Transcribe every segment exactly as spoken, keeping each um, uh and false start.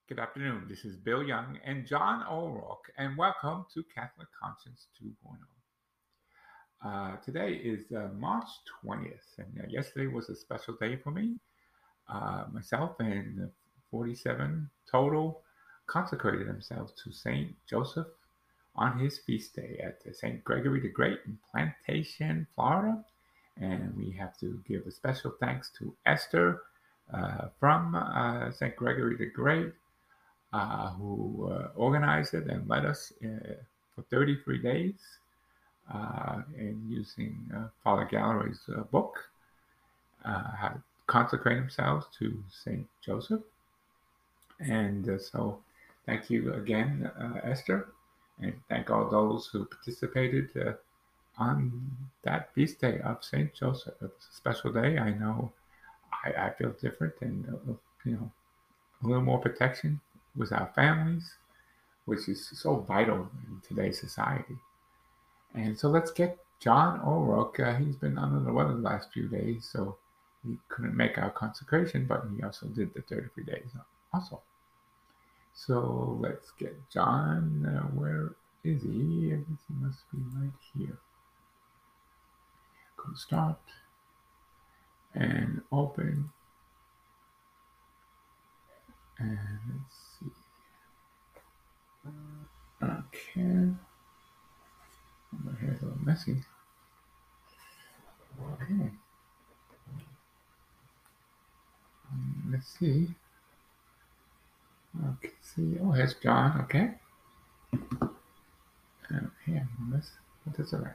Good afternoon. This is Bill Young and John O'Rourke, and welcome to Catholic Conscience 2.0. Uh, today is uh, March twentieth, and uh, yesterday was a special day for me. Uh, myself and forty-seven total consecrated themselves to Saint Joseph on his feast day at Saint Gregory the Great in Plantation, Florida. And we have to give a special thanks to Esther uh, from uh, Saint Gregory the Great, uh, who uh, organized it and led us uh, for thirty-three days uh, in using uh, Father Gallery's uh, book, uh, how to consecrate themselves to Saint Joseph. And uh, so thank you again, uh, Esther, and thank all those who participated uh, on that feast day of Saint Joseph. It was a special day. I know I, I feel different and, uh, you know, a little more protection with our families, which is so vital in today's society. And so let's get John O'Rourke. Uh, he's been under the weather the last few days, so he couldn't make our consecration, but he also did the thirty-three days also. So let's get John. Uh, where is he? I guess he must be right here. Go to start and open. And let's see. Okay. My hair's a little messy. Okay. Um, let's see. Okay, see. Oh, here's John. Okay. Okay, that's, that's all right.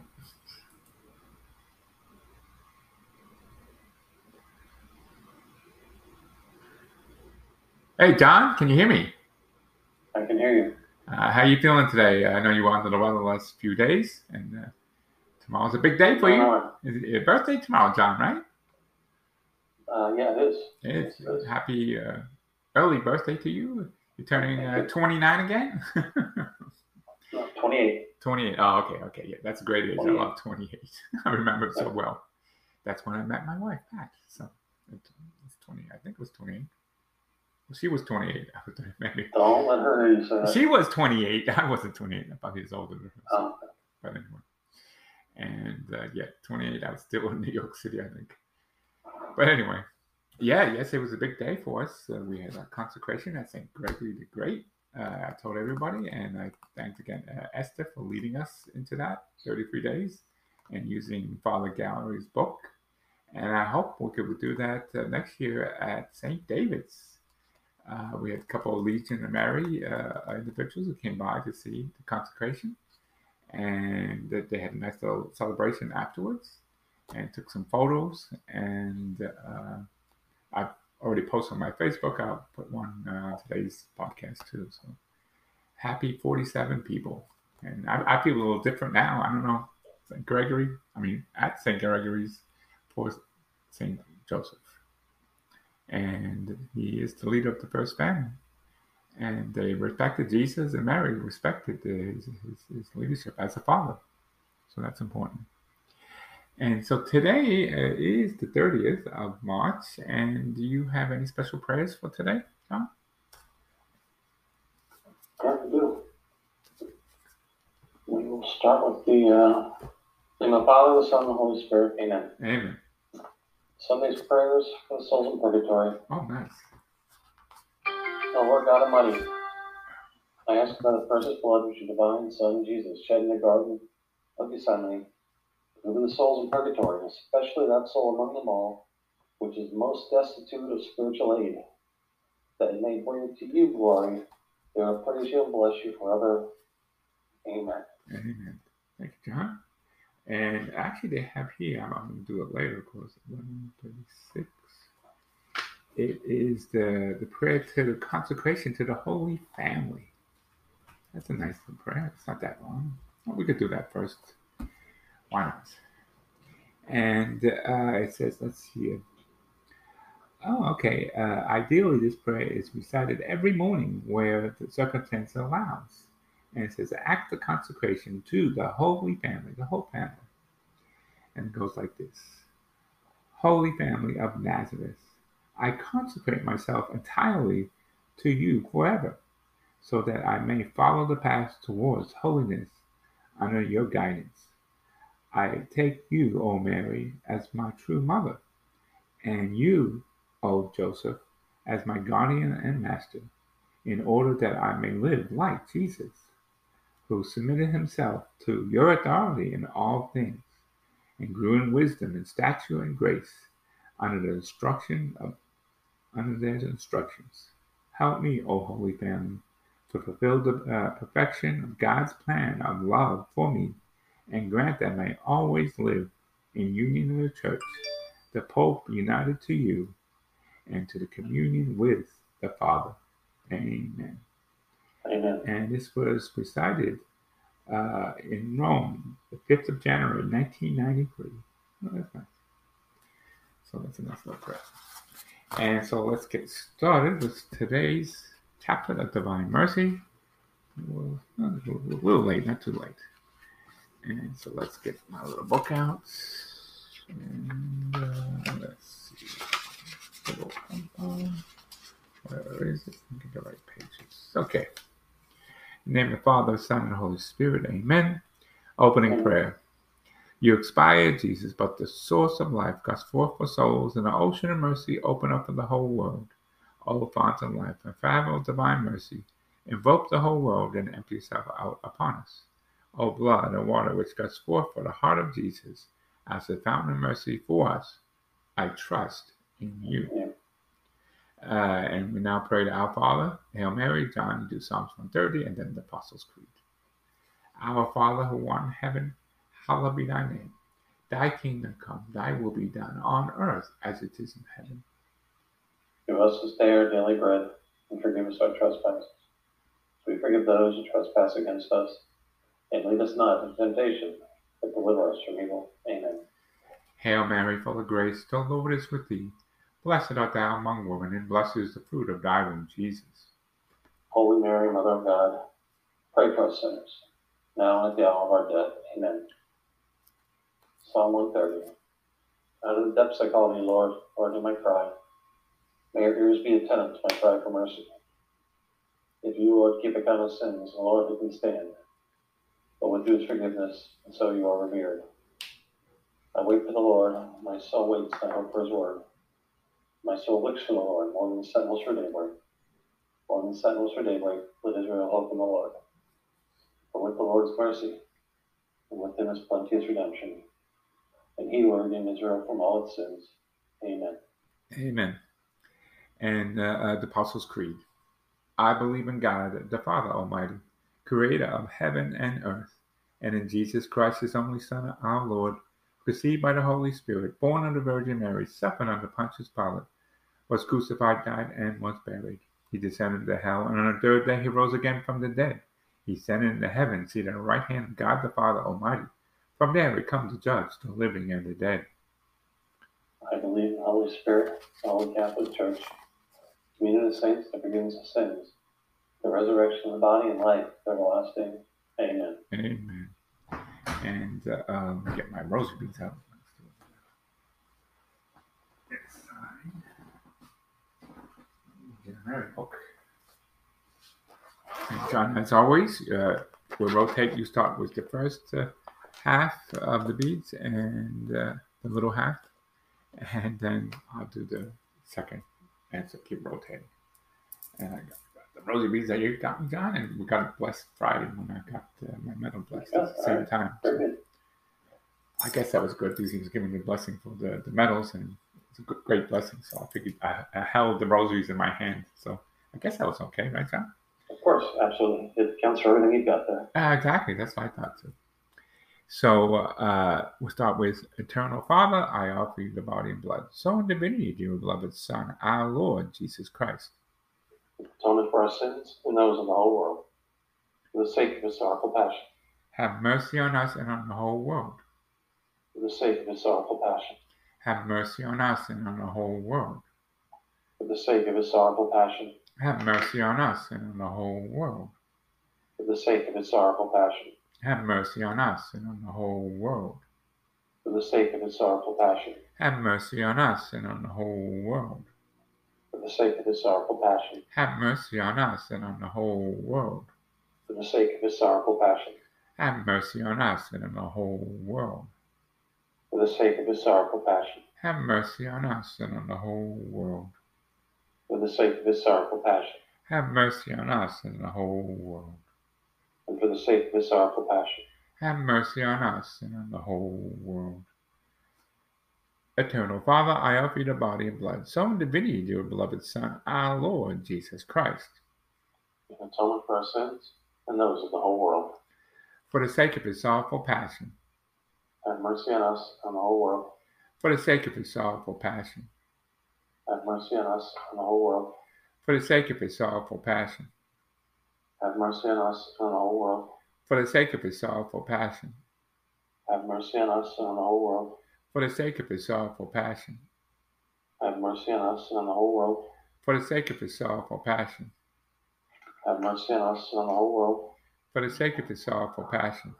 Hey, John, can you hear me? I can hear you. Uh, how you feeling today? I know you were under the weather the last few days, and uh, tomorrow's a big day for you. Uh, Is it your birthday tomorrow, John, right? uh, yeah, it is. It's Yes, it is. happy uh, early birthday to you. You're turning uh, twenty-nine again? No, twenty-eight. twenty-eight. Oh, okay, okay. Yeah, that's a great age. I love twenty-eight. I remember it so well. That's when I met my wife, Pat. So it's twenty. I think it was twenty-eight. Well, she was twenty-eight. I was maybe. Don't let her hear you say that. She was twenty-eight. I wasn't twenty-eight. I'm five years older than her. So. Oh. But anyway. And uh, yeah, twenty-eight. I was still in New York City, I think. But anyway, yeah, yes, it was a big day for us. Uh, we had a consecration at Saint Gregory the Great. Uh, I told everybody, and I thanked again uh, Esther for leading us into that thirty-three days and using Father Gallery's book. And I hope we could do that uh, next year at Saint David's. Uh, we had a couple of Legion of Mary uh, individuals who came by to see the consecration, and they had a nice little celebration afterwards and took some photos. And uh, I've already posted on my Facebook. I'll put one uh, today's podcast too. So happy forty-seven people. And I, I feel a little different now. I don't know. Saint Gregory, I mean, at Saint Gregory's for Saint Joseph. And he is the leader of the first family. And they respected Jesus, and Mary respected his, his, his leadership as a father. So that's important. And so today uh, is the thirtieth of March. And do you have any special prayers for today, John? Yeah, we do. We will start with the uh, name of the Father, the Son, and the Holy Spirit. Amen. Amen. Sunday's prayers for the souls in purgatory. Oh, nice. Oh, Lord God Almighty, I ask by the precious blood which your divine Son, Jesus, shed in the garden of Gethsemane, deliver the souls in purgatory, especially that soul among them all, which is most destitute of spiritual aid, that it may bring to you glory. They will praise you and bless you forever. Amen. Amen. Thank you, John. And actually, they have here, I'm going to do it later, of course, eleven thirty-six. It is the, the prayer to the consecration to the Holy Family. That's a nice little prayer. It's not that long. Well, we could do that first. Why not? And uh, it says, let's see. Oh, okay. Uh, ideally, this prayer is recited every morning where the circumstance allows. And it says, act the consecration to the Holy Family, the whole family. And it goes like this. Holy Family of Nazareth, I consecrate myself entirely to you forever, so that I may follow the path towards holiness under your guidance. I take you, O Mary, as my true mother, and you, O Joseph, as my guardian and master, in order that I may live like Jesus, who submitted himself to your authority in all things, and grew in wisdom and stature and grace under the instruction of under their instructions. Help me, O Holy Family, to fulfill the uh, perfection of God's plan of love for me, and grant that I may always live in union with the Church, the Pope united to you, and to the communion with the Father. Amen. Amen. And this was recited uh, in Rome, the fifth of January, nineteen ninety-three. Oh, that's nice. So that's a nice little prayer. And so let's get started with today's chaplet of Divine Mercy. Well, a little late, not too late. And so let's get my little book out. And uh, let's see. Where is it? Let me get the right pages. Okay. In the name of the Father, Son, and Holy Spirit. Amen. Opening Amen. Prayer. You expired, Jesus, but the source of life gusts forth for souls, and the ocean of mercy open up for the whole world. O font of life, and fathom of divine mercy, invoke the whole world and empty yourself out upon us. O blood and water which gusts forth for the heart of Jesus, as the fountain of mercy for us, I trust in you. Uh, and we now pray to our Father, Hail Mary, John, do Psalms one thirty, and then the Apostles' Creed. Our Father who art in heaven, hallowed be thy name. Thy kingdom come, thy will be done on earth as it is in heaven. Give us this day our daily bread, and forgive us our trespasses, as we forgive those who trespass against us. And lead us not into temptation, but deliver us from evil. Amen. Hail Mary, full of grace, the Lord is with thee. Blessed art thou among women, and blessed is the fruit of thy womb, Jesus. Holy Mary, Mother of God, pray for us sinners, now and at the hour of our death. Amen. Psalm one thirty. Out of the depths I call thee, Lord, Lord, hear my cry. May your ears be attentive to my cry for mercy. If you, Lord, keep account of sins, the Lord, who can stand? But with you is forgiveness, and so you are revered. I wait for the Lord, my soul waits, and I hope for his word. My soul looks for the Lord, more than the sentinels for daybreak. More than the sentinels for daybreak, let Israel hope in the Lord. For with the Lord's mercy, and within his plenteous redemption, and he will redeem Israel from all its sins. Amen. Amen. And uh, uh, the Apostles' Creed. I believe in God, the Father Almighty, creator of heaven and earth, and in Jesus Christ, his only Son, our Lord, conceived by the Holy Spirit, born of the Virgin Mary, suffered under Pontius Pilate, was crucified, died, and was buried. He descended into hell, and on the third day he rose again from the dead. He ascended into heaven, seated at the right hand of God the Father Almighty. From there he comes to judge the living and the dead. I believe in the Holy Spirit, the Holy Catholic Church, communion of saints, the forgiveness of sins, the resurrection of the body, and life everlasting. Amen. Amen. And uh, um, get my rosary beads out. Next side. Get a Mary book. And John, as always, uh, we'll rotate. You start with the first uh, half of the beads and uh, the little half, and then I'll do the second, and so keep rotating. And I got, got the rosary beads that you got me, John, and we got it blessed Friday when I got uh, my medal blessed at the same right. time. So I guess that was good because he was giving me the blessing for the, the medals, and it's a good, great blessing. So I figured I, I held the rosaries in my hand. So I guess that was okay, right, John? Of course, absolutely. It counts for everything you've got there. Uh, exactly. That's what I thought too. So uh, we'll start with Eternal Father, I offer you the body and blood, soul and divinity of your beloved Son, our Lord Jesus Christ. Atonement for our sins and those of the whole world, for the sake of his sorrowful passion. Have mercy on us and on the whole world. For the sake of his sorrowful passion. Have mercy on us and on the whole world. For the sake of his sorrowful passion. Have mercy on us and on the whole world. For the sake of his sorrowful passion. Have mercy on us and on the whole world. For the sake of his sorrowful passion. Have mercy on us and on the whole world. For the the sake of his sorrowful passion, have mercy on us and on the whole world. for the sake of his sorrowful passion, Have mercy on us and on the whole world. for the sake of his sorrowful passion, Have mercy on us and on the whole world. for the sake of his sorrowful passion, Have mercy on us and the whole world. and for the sake of his sorrowful passion. Have mercy on us and on the whole world. Eternal Father, I offer you the body and blood, soul and divinity of your beloved Son, our Lord Jesus Christ, In atonement for our sins and those of the whole world. for the sake of his sorrowful passion, Have mercy on us and the whole world. for the sake of his sorrowful passion, Have mercy on us and the whole world. for the sake of his sorrowful passion, Have mercy on us and the whole world. for the sake of his sorrowful passion, Have mercy on us and the whole world. for the sake of his sorrowful passion, Have mercy on us and the whole world. for the sake of his sorrowful passion, Have mercy on us and the whole world. for the sake of his sorrowful passion,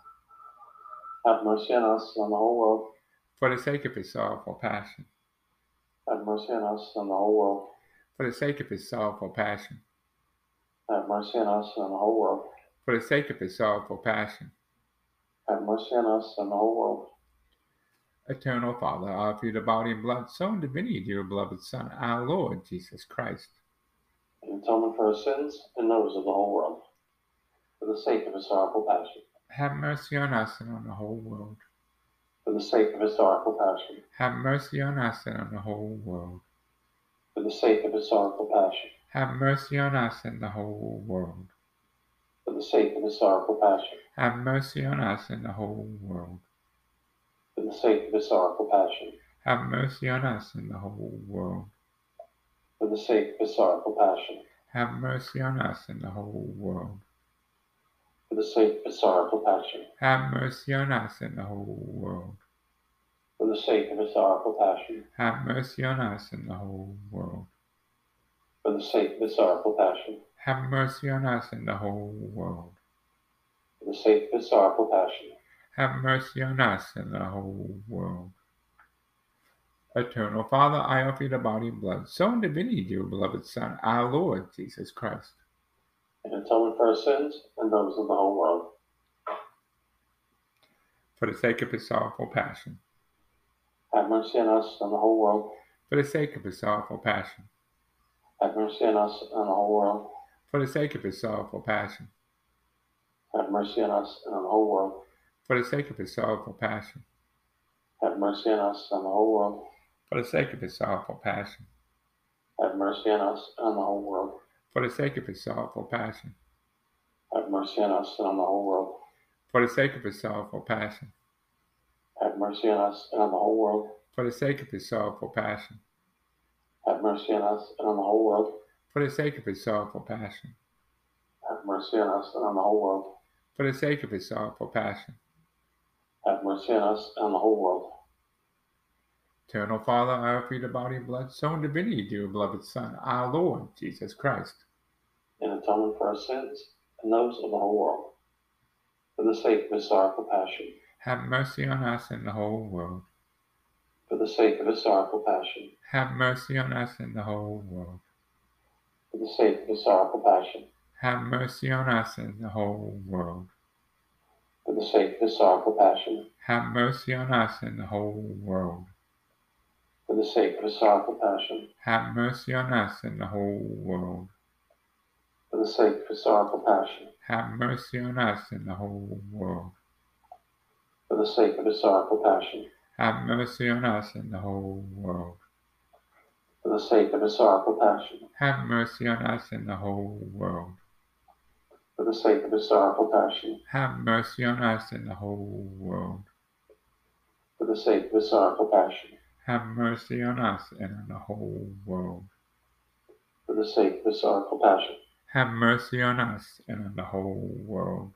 Have mercy on us and the whole world. for the sake of his sorrowful passion, Have mercy on us and the whole world. for the sake of his sorrowful passion, Have mercy on us and the whole world. for the sake of his sorrowful passion. Have mercy on us and the whole world. Eternal Father, I offer you the body and blood, soul and divinity of your beloved Son, our Lord Jesus Christ, In atonement for our sins and those of the whole world. For the sake of his sorrowful passion. have mercy on us and on the whole world. For the sake of his sorrowful passion. Have mercy on us and on the whole world. For the sake of his sorrowful passion. Have mercy on us and the whole world. For the sake of his sorrowful passion. Have mercy on us and the whole world. For the sake of his sorrowful passion. Have mercy on us and the whole world. For the sake of his sorrowful passion. Have mercy on us and the whole world. For the sake of his sorrowful passion. Have mercy on us and the whole world. For the sake of his sorrowful passion. Have mercy on us and the whole world. For the sake of his sorrowful passion. Have mercy on us and the whole world. For the sake of his sorrowful passion. Have mercy on us and the whole world. Eternal Father, I offer you the body and blood, soul and divinity of your beloved Son, our Lord Jesus Christ, In atonement for our sins and those of the whole world. for the sake of his sorrowful passion, Have mercy on us and the whole world. for the sake of his sorrowful passion, Have mercy on us and the whole world. for the sake of his sorrowful passion, Have mercy on us and on the whole world. for the sake of his sorrowful passion, Have mercy on us and the whole world. for the sake of his sorrowful passion, Have mercy on us and on the whole world. for the sake of his sorrowful passion, Have mercy on us and on the whole world. for the sake of his sorrowful passion, Have mercy on us and on the whole world. for the sake of his sorrowful passion, Have mercy on us and on the whole world. for the sake of his sorrowful passion, Have mercy on us and on the whole world. for the sake of his sorrowful passion. Have mercy on us and on the whole world. Eternal Father, I offer you the body and blood, soul and divinity of your beloved Son, our Lord Jesus Christ, In atonement for our sins and those of the whole world. For the sake of his sorrowful passion. have mercy on us and the whole world. For the sake of his sorrowful passion. Have mercy on us and the whole world. For the sake of his sorrowful passion. Have mercy on us and the whole world. For the sake of his sorrowful passion. Have mercy on us and the whole world. For the sake of his sorrowful passion. Have mercy on us and the whole world. For the sake of his sorrowful passion. Have mercy on us and the whole world. For the sake of his sorrowful passion. Have mercy on us and the whole world. For the sake of his sorrowful passion. Have mercy on us and the whole world. For the sake of his sorrowful passion. Have mercy on us and the whole world. For the sake of his sorrowful passion. Have mercy on us and on the whole world. For the sake of his sorrowful passion. Have mercy on us and on the whole world.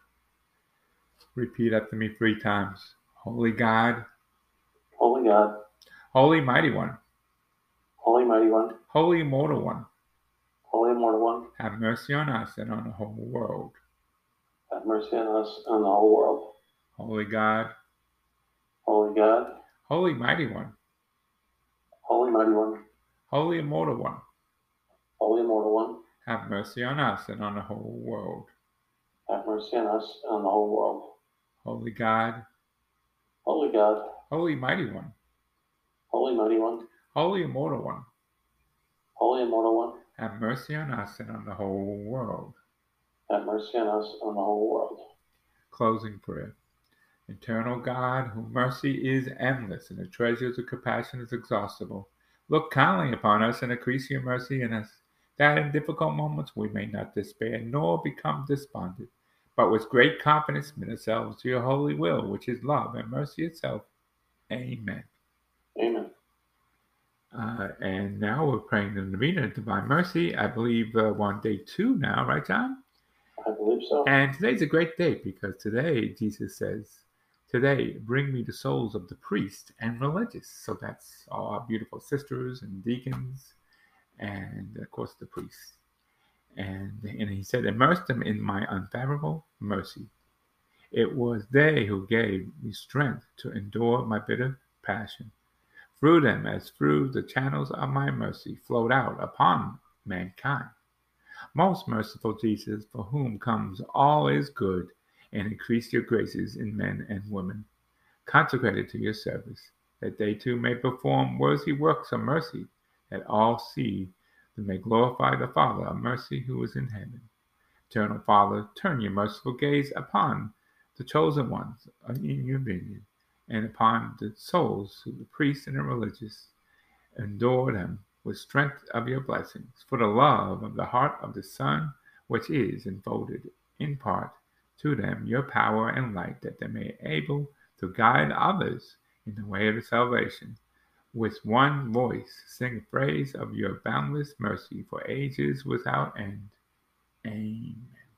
Repeat after me three times. Holy God, Holy God, Holy Mighty One, Holy Mighty One, Holy Immortal One, Holy Immortal One, have mercy on us and on the whole world. have mercy on us and on the whole world. Holy God, Holy God, Holy Mighty One, Holy Mighty One, Holy Immortal One, Holy Immortal One, have mercy on us and on the whole world. have mercy on us and on the whole world. Holy God, Holy God, Holy Mighty One, Holy Mighty One, Holy Immortal One, Holy Immortal One, have mercy on us and on the whole world. have mercy on us and on the whole world. Closing prayer. Eternal God, whose mercy is endless and the treasures of compassion is exhaustible, look kindly upon us and increase your mercy in us, that in difficult moments we may not despair nor become despondent, but with great confidence submit ourselves to your holy will, which is love and mercy itself. Amen. Amen. Uh, and now we're praying the Novena of Divine Mercy. I believe uh, we're on day two now, right, John? I believe so. And today's a great day because today Jesus says, today bring me the souls of the priest and religious. So that's all our beautiful sisters and deacons and, of course, the priests. And, and he said, immerse them in my unfathomable mercy. It was they who gave me strength to endure my bitter passion. Through them, as through the channels of my mercy, flowed out upon mankind. Most merciful Jesus, for whom comes all is good, and increase your graces in men and women, consecrated to your service, that they too may perform worthy works of mercy, that all see that may glorify the Father of mercy who is in heaven. Eternal Father, turn your merciful gaze upon the chosen ones in your vineyard, and upon the souls of the priests and the religious. Endure them with strength of your blessings, for the love of the heart of the Son, which is enfolded in part to them your power and light, that they may be able to guide others in the way of salvation. With one voice sing praise of your boundless mercy for ages without end. Amen.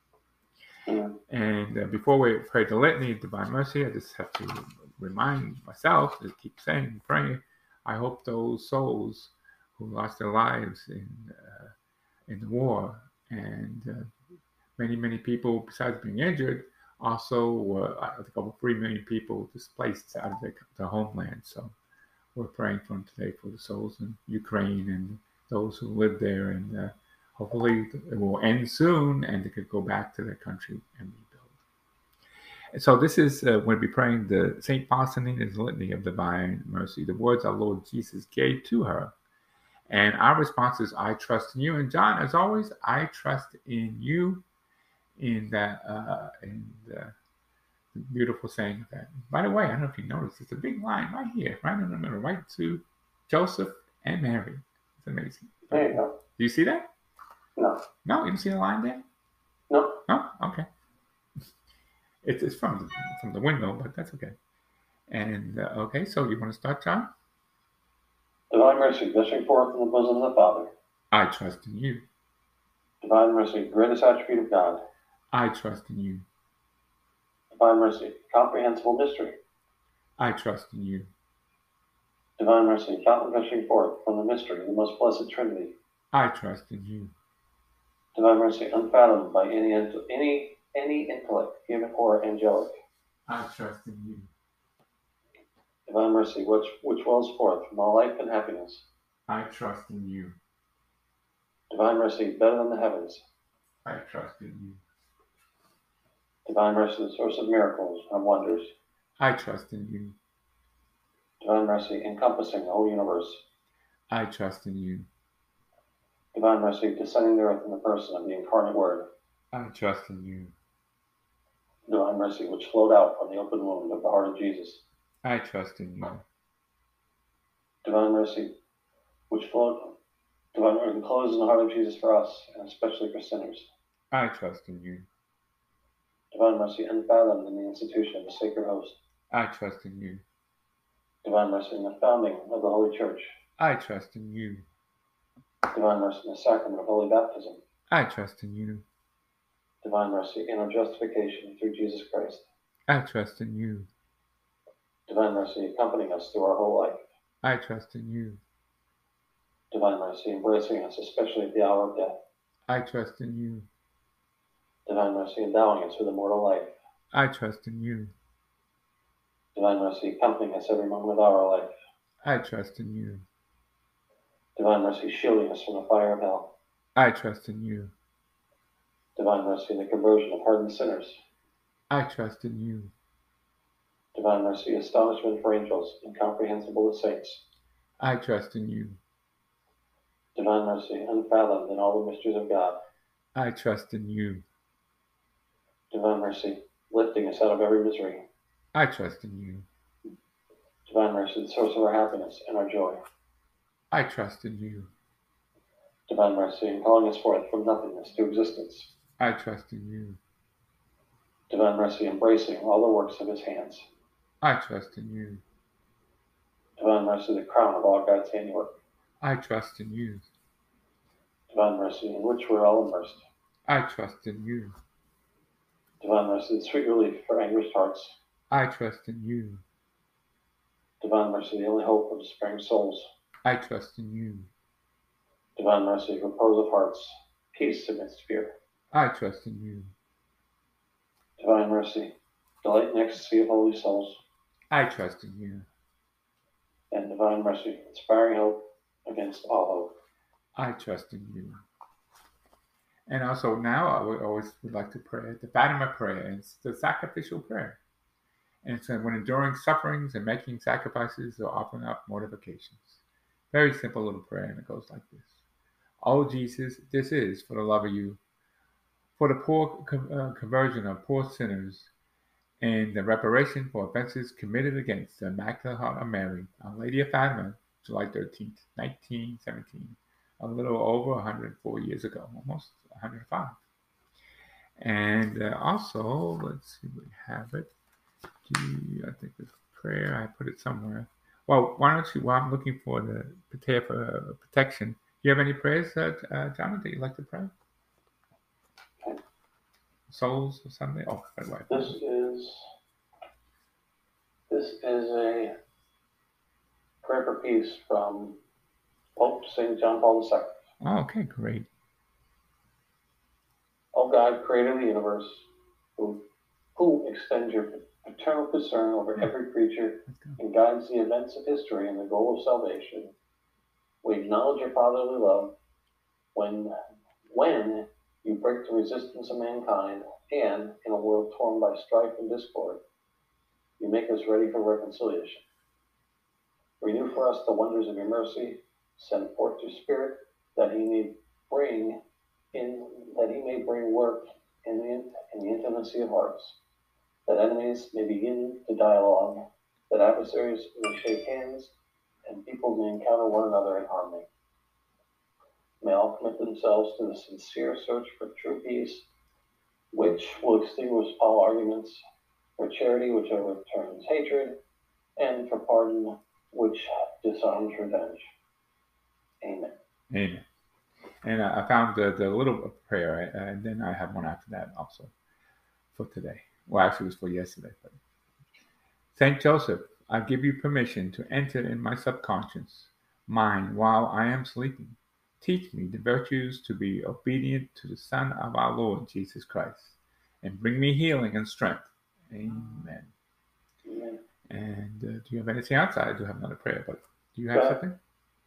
Amen. And uh, before we pray the litany of divine mercy, I just have to remind myself to keep saying, praying. I hope those souls who lost their lives in uh, in the war, and uh, many many people besides being injured, also were I think over three million people displaced out of their, their homeland. So we're praying for them today for the souls in Ukraine and those who live there, and uh, hopefully it will end soon and they could go back to their country and rebuild. And so this is uh, we'll be praying the Saint Faustina's Litany of Divine Mercy, the words our Lord Jesus gave to her. And our response is, I trust in you. And John, as always, I trust in you, in that, uh, in the beautiful saying of that. By the way, I don't know if you noticed, it's a big line right here, right in the middle, right to Joseph and Mary. It's amazing. There you go. Do you see that? No. No, you don't see the line there? No. No? Okay. It's, it's from, the, from the window, but that's okay. And, uh, okay, so you want to start, John? Divine mercy, gushing forth from the bosom of the Father. I trust in you. Divine mercy, greatest attribute of God. I trust in you. Divine mercy, comprehensible mystery. I trust in you. Divine mercy, fountain gushing forth from the mystery of the most blessed Trinity. I trust in you. Divine mercy, unfathomed by any any any intellect, human or angelic. I trust in you. Divine mercy, which which wells forth from all life and happiness. I trust in you. Divine mercy, better than the heavens. I trust in you. Divine mercy, the source of miracles and wonders. I trust in you. Divine mercy, encompassing the whole universe. I trust in you. Divine mercy, descending to earth in the person of the incarnate Word. I trust in you. Divine mercy, which flowed out from the open wound of the heart of Jesus. I trust in you. Divine mercy, which flowed, divine mercy enclosed in the heart of Jesus for us, and especially for sinners. I trust in you. Divine mercy, unfathomed in the institution of the sacred host. I trust in you. Divine mercy in the founding of the Holy Church. I trust in you. Divine mercy in the sacrament of holy baptism. I trust in you. Divine mercy in our justification through Jesus Christ. I trust in you. Divine mercy accompanying us through our whole life. I trust in you. Divine mercy embracing us, especially at the hour of death. I trust in you. Divine mercy endowing us with immortal life. I trust in you. Divine mercy accompanying us every moment of our life. I trust in you. Divine mercy shielding us from the fire of hell. I trust in you. Divine mercy in the conversion of hardened sinners. I trust in you. Divine mercy, astonishment for angels, incomprehensible to saints. I trust in you. Divine mercy, unfathomed in all the mysteries of God. I trust in you. Divine mercy, lifting us out of every misery. I trust in you. Divine mercy, the source of our happiness and our joy. I trust in you. Divine mercy, in calling us forth from nothingness to existence. I trust in you. Divine mercy, embracing all the works of his hands. I trust in you. Divine mercy, the crown of all God's handiwork. I trust in you. Divine mercy, in which we're all immersed. I trust in you. Divine mercy, the sweet relief for anguished hearts. I trust in you. Divine mercy, the only hope of despairing souls. I trust in you. Divine mercy, repose of hearts, peace amidst fear. I trust in you. Divine mercy, delight and ecstasy of holy souls. I trust in you. And divine mercy, inspiring hope against all hope. I trust in you. And also now I would always would like to pray the Fatima prayer. It's the sacrificial prayer. And it's when enduring sufferings and making sacrifices or offering up mortifications. Very simple little prayer, and it goes like this. Oh Jesus, this is for the love of you, for the poor uh, conversion of poor sinners, and the reparation for offenses committed against the Immaculate Heart of Mary, Our Lady of Fatima, July thirteenth, nineteen seventeen, a little over one hundred four years ago, almost one hundred five. And uh, also, let's see, we have it. I think this prayer, I put it somewhere. Well, why don't you, while I'm looking for the prayer for protection, do you have any prayers, uh, uh, Johnny, that you'd like to pray? Souls or something? Oh, by the way. This is, this is a prayer for peace from Pope Saint John Paul the Second. Oh, okay, great. O God, creator of the universe, who, who extends your paternal concern over every creature and guides the events of history in the goal of salvation, we acknowledge your fatherly love when, when you break the resistance of mankind and, in a world torn by strife and discord, you make us ready for reconciliation. Renew for us the wonders of your mercy, send forth your Spirit that he may bring in that he may bring work in the, in the intimacy of hearts, that enemies may begin to dialogue, that adversaries may shake hands, and people may encounter one another in harmony. May all commit themselves to the sincere search for true peace, which will extinguish all arguments, for charity which overturns hatred, and for pardon which disarms revenge. Amen. Amen. And uh, I found the, the little prayer, uh, and then I have one after that also for today. Well, actually, it was for yesterday. But Saint Joseph, I give you permission to enter in my subconscious mind while I am sleeping. Teach me the virtues to be obedient to the Son of our Lord Jesus Christ, and bring me healing and strength. Amen. Amen. And uh, do you have anything else? I do have another prayer, but do you have Go something?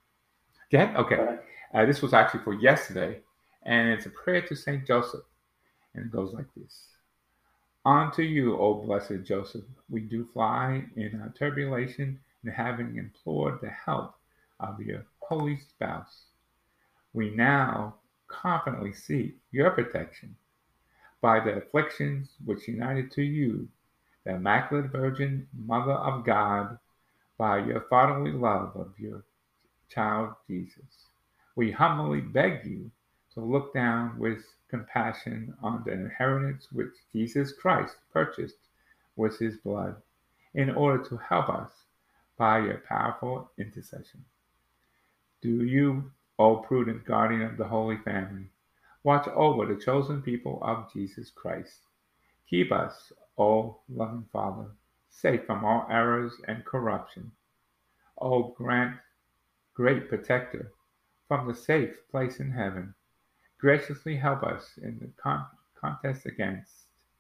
Go ahead. Okay. Go ahead. Uh, this was actually for yesterday, and it's a prayer to Saint Joseph, and it goes like this. Unto you, O blessed Joseph, we do fly in our tribulation, and having implored the help of your holy spouse, we now confidently seek your protection by the afflictions which united to you, the Immaculate Virgin, Mother of God, by your fatherly love of your child Jesus. We humbly beg you to look down with compassion on the inheritance which Jesus Christ purchased with his blood, in order to help us by your powerful intercession. Do you, O prudent guardian of the Holy Family, watch over the chosen people of Jesus Christ. Keep us, O loving Father, safe from all errors and corruption. O grant, great protector, from the safe place in heaven, graciously help us in the con- contest against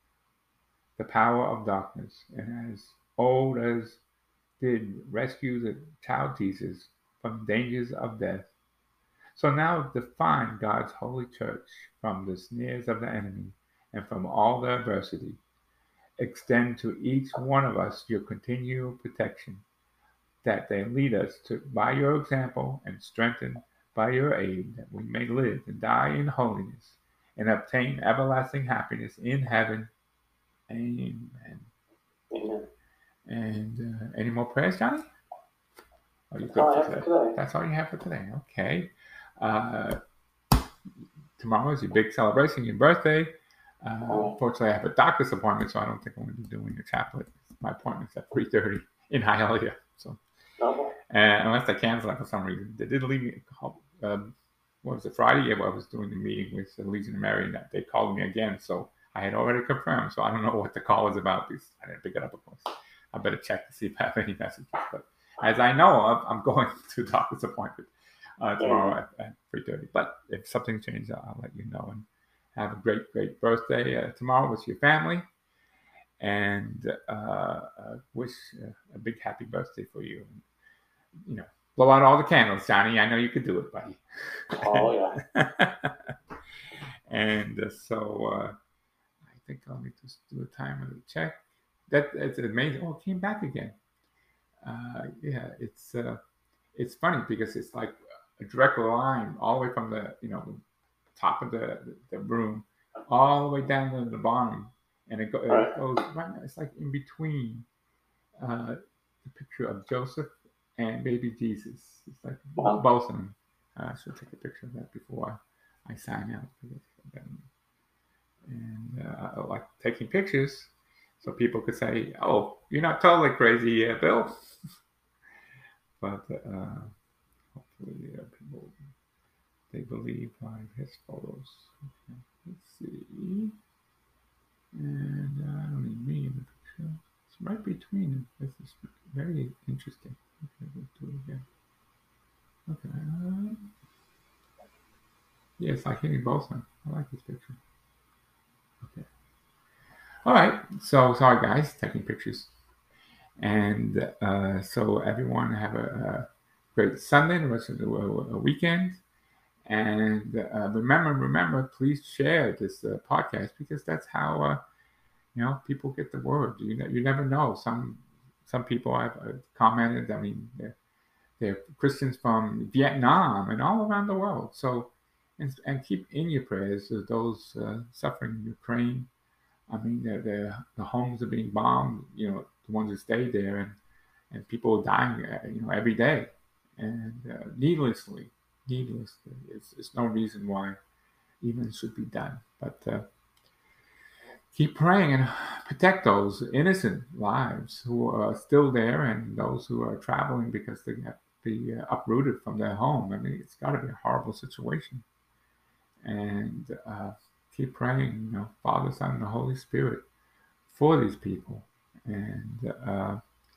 the power of darkness, and as old as did rescue the child Jesus from dangers of death, So now define God's holy church from the snares of the enemy and from all the adversity. Extend to each one of us your continual protection, that they lead us to by your example and strengthen by your aid, that we may live and die in holiness and obtain everlasting happiness in heaven. Amen. Amen. And uh, any more prayers, Johnny? Are you That's all I good have for for today? today. That's all you have for today. Okay. Uh, tomorrow is your big celebration, your birthday. Uh, Oh. Unfortunately, I have a doctor's appointment, so I don't think I'm going to be doing a chaplet. My appointment's at three thirty in Hialeah. So, Okay. and unless they cancel it for some reason, they did leave me a call. Um, what was it, Friday? Yeah, well, I was doing the meeting with the Legion of Mary, and that they called me again. So I had already confirmed. So I don't know what the call was about because I didn't pick it up, of course. I better check to see if I have any messages. But as I know of, I'm going to doctor's appointment uh, tomorrow at, at three thirty. But if something changes, I'll, I'll let you know. And have a great, great birthday uh, tomorrow with your family. And uh, uh, wish uh, a big happy birthday for you. You know, blow out all the candles, Johnny. I know you could do it, buddy. Oh, yeah. And uh, so uh, I think I'll need to do a timer to check. That That's amazing. Oh, it came back again. Uh, yeah, it's uh, it's funny because it's like a direct line all the way from the, you know, top of the, the room all the way down to the bottom. And it, go, it Right. goes right now. It's like in between uh, the picture of Joseph and baby Jesus. It's like Wow. both of them. Uh, I should take a picture of that before I sign out. And uh, I like taking pictures so people could say, "Oh, you're not totally crazy, uh, Bill." But uh, hopefully, uh, people they believe by his photos. Okay, let's see. And uh, I don't need me in the picture. It's right between them. This is very interesting. Okay, we'll do it again. Okay. Uh, yeah, it's like hitting both of them. I like this picture. Okay. All right. So sorry, guys, taking pictures. And uh, so everyone have a, a great Sunday, the rest of the uh, weekend. And uh, remember, remember, please share this uh, podcast because that's how uh, you know people get the word. You know, you never know. Some some people have uh, commented. I mean, they're, they're Christians from Vietnam and all around the world. So, and, and keep in your prayers those uh, suffering in Ukraine. I mean, the, the the homes are being bombed. You know, the ones that stayed there, and and people are dying. Uh, you know, every day, and uh, needlessly. Needlessly, it's, it's no reason why even it should be done. But uh, keep praying and protect those innocent lives who are still there and those who are traveling because they have to be uh, uprooted from their home. I mean, it's got to be a horrible situation. And uh, keep praying, you know, Father, Son, and the Holy Spirit for these people. And uh,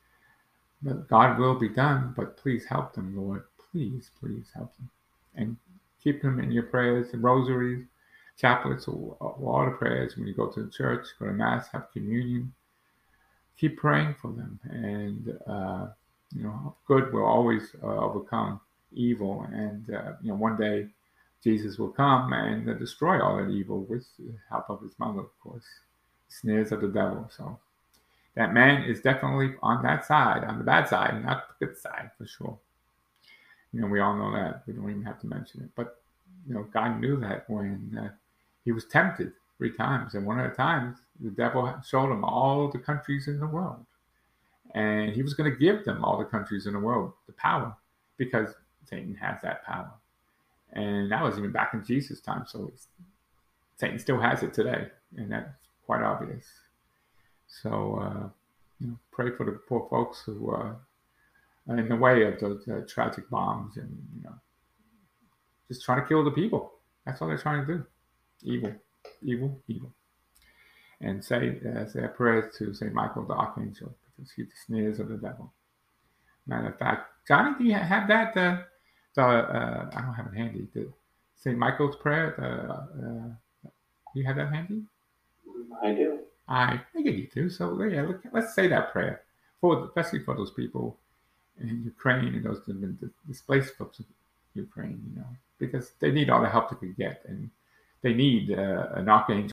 God will be done, but please help them, Lord. Please, please help them. And keep them in your prayers, the rosaries, chaplets, or all the prayers when you go to the church, go to Mass, have communion. Keep praying for them. And, uh, you know, good will always uh, overcome evil. And, uh, you know, one day Jesus will come and uh, destroy all that evil with the help of his mother, of course. Snares of the devil. So that man is definitely on that side, on the bad side, not the good side, for sure. You know, we all know that. We don't even have to mention it. But, you know, God knew that when uh, he was tempted three times. And one of the times, the devil showed him all the countries in the world. And he was going to give them all the countries in the world, the power, because Satan has that power. And that was even back in Jesus' time. So it's, Satan still has it today. And that's quite obvious. So, uh, you know, pray for the poor folks who are in the way of those uh, tragic bombs and, you know, just trying to kill the people. That's all they're trying to do. Evil, evil, evil. And say, uh, say a prayer to Saint Michael the Archangel because he's the snares of the devil. Matter of fact, Johnny, do you have that? Uh, the, uh, I don't have it handy. The Saint Michael's prayer. The, uh, do you have that handy? I do. I figured you do. So yeah, look, let's say that prayer for, especially for those people in Ukraine and those that have been displaced folks in Ukraine, you know, because they need all the help they can get, and they need uh, an archangel